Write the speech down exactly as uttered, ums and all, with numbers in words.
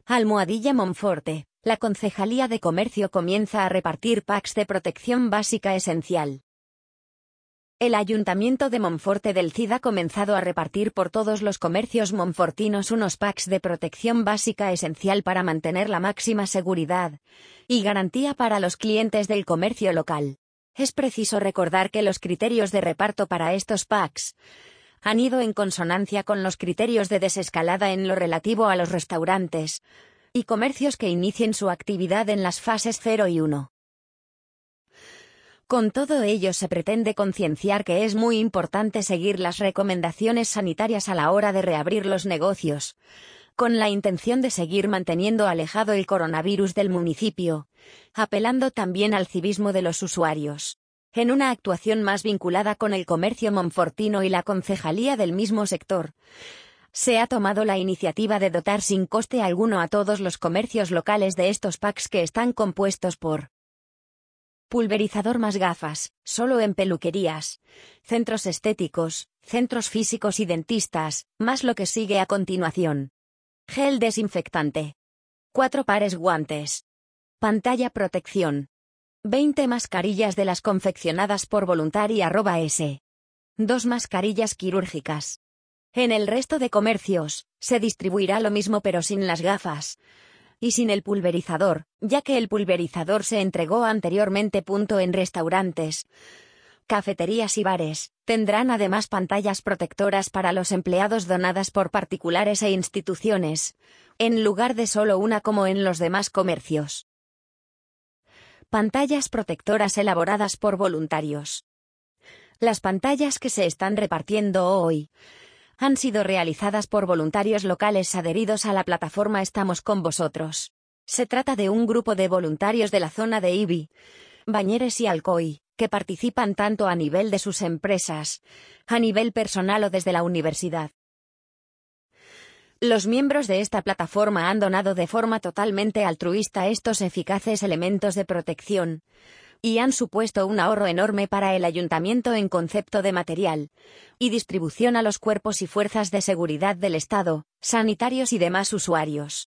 Almohadilla Monforte. La Concejalía de Comercio comienza a repartir packs de protección básica esencial. El Ayuntamiento de Monforte del Cid ha comenzado a repartir por todos los comercios monfortinos unos packs de protección básica esencial para mantener la máxima seguridad y garantía para los clientes del comercio local. Es preciso recordar que los criterios de reparto para estos packs han ido en consonancia con los criterios de desescalada en lo relativo a los restaurantes y comercios que inicien su actividad en las fases cero y uno. Con todo ello se pretende concienciar que es muy importante seguir las recomendaciones sanitarias a la hora de reabrir los negocios, con la intención de seguir manteniendo alejado el coronavirus del municipio, apelando también al civismo de los usuarios. En una actuación más vinculada con el comercio monfortino y la concejalía del mismo sector, se ha tomado la iniciativa de dotar sin coste alguno a todos los comercios locales de estos packs que están compuestos por pulverizador más gafas, solo en peluquerías, centros estéticos, centros físicos y dentistas, más lo que sigue a continuación. Gel desinfectante. Cuatro pares guantes. Pantalla protección. veinte mascarillas de las confeccionadas por Voluntari arroba es. Dos mascarillas quirúrgicas. En el resto de comercios, se distribuirá lo mismo pero sin las gafas y sin el pulverizador, ya que el pulverizador se entregó anteriormente. En restaurantes, cafeterías y bares, tendrán además pantallas protectoras para los empleados donadas por particulares e instituciones, en lugar de solo una como en los demás comercios. Pantallas protectoras elaboradas por voluntarios. Las pantallas que se están repartiendo hoy han sido realizadas por voluntarios locales adheridos a la plataforma Estamos con Vosotros. Se trata de un grupo de voluntarios de la zona de Ibi, Bañeres y Alcoy, que participan tanto a nivel de sus empresas, a nivel personal o desde la universidad. Los miembros de esta plataforma han donado de forma totalmente altruista estos eficaces elementos de protección y han supuesto un ahorro enorme para el ayuntamiento en concepto de material y distribución a los cuerpos y fuerzas de seguridad del Estado, sanitarios y demás usuarios.